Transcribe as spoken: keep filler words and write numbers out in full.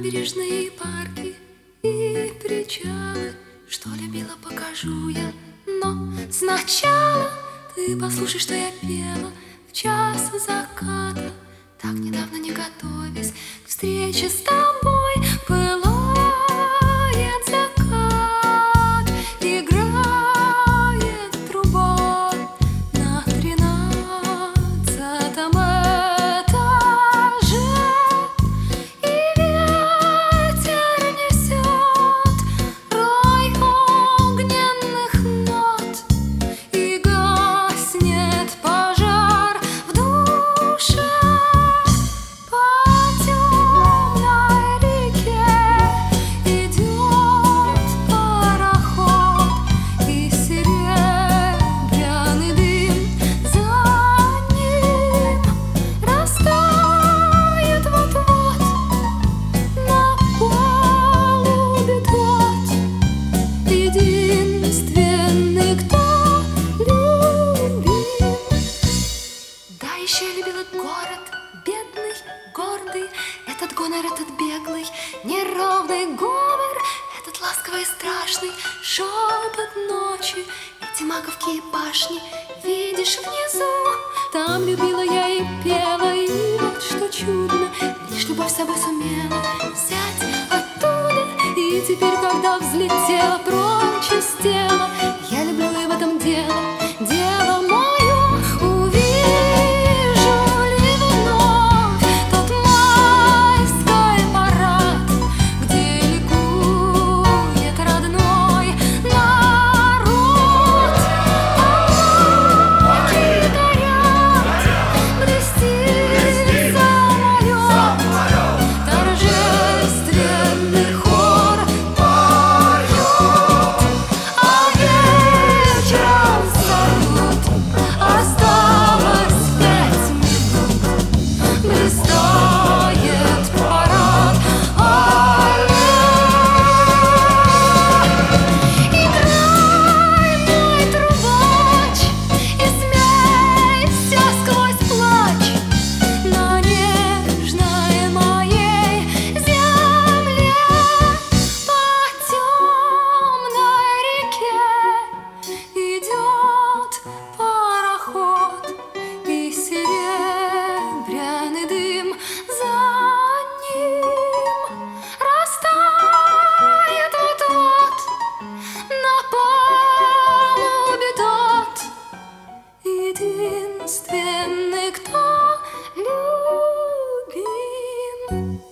набережные парки и причалы. Что любила, покажу я, но сначала ты послушай, что я пела в час заката. Так недавно, не готовясь к встрече с тобой, пылает закат, играет труба на тринадцатом этаже, и ветер несет рой огненных нот, и гаснет пожар в душе. Город бедный, гордый, этот гонор, этот беглый, неровный говор, этот ласковый и страшный шепот ночи, эти маковки и башни, видишь внизу, там любила я и пела, и вот что чудно, лишь любовь с собой сумела взять оттуда, и теперь, когда взлетела прочь из тела, я люблю и в этом дело, дело мое. Единственный, кто любим.